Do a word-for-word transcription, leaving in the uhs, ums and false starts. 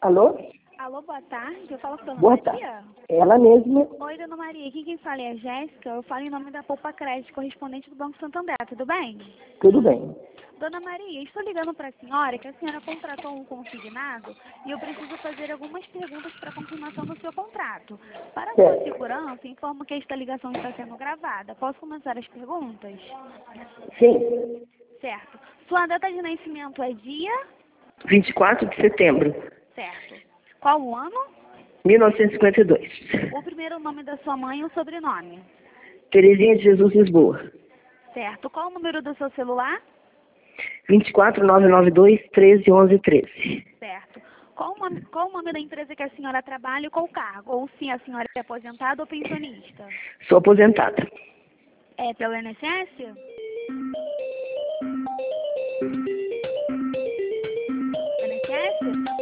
Alô? Alô, boa tarde. Eu falo com a Dona Boa Maria. tarde. Ela mesma. Oi, Dona Maria. Aqui quem fala é a Jéssica. Eu falo em nome da Poupa Crédito, correspondente do Banco Santander. Tudo bem? Tudo bem. Dona Maria, estou ligando para a senhora que a senhora contratou um consignado e eu preciso fazer algumas perguntas para confirmação do seu contrato. Para a sua Certo. segurança, informo que esta ligação está sendo gravada. Posso começar as perguntas? Sim. Certo. Sua data de nascimento é dia? vinte e quatro de setembro Certo. Qual o ano? de mil novecentos e cinquenta e dois. O primeiro nome da sua mãe e o sobrenome? Terezinha de Jesus, Lisboa. Certo. Qual o número do seu celular? vinte e quatro, nove nove dois, treze, onze, treze. Certo. Qual o, nome, qual o nome da empresa que a senhora trabalha e qual o cargo? Ou se a senhora é aposentada ou pensionista? Sou aposentada. É pelo I N S S? I N S S?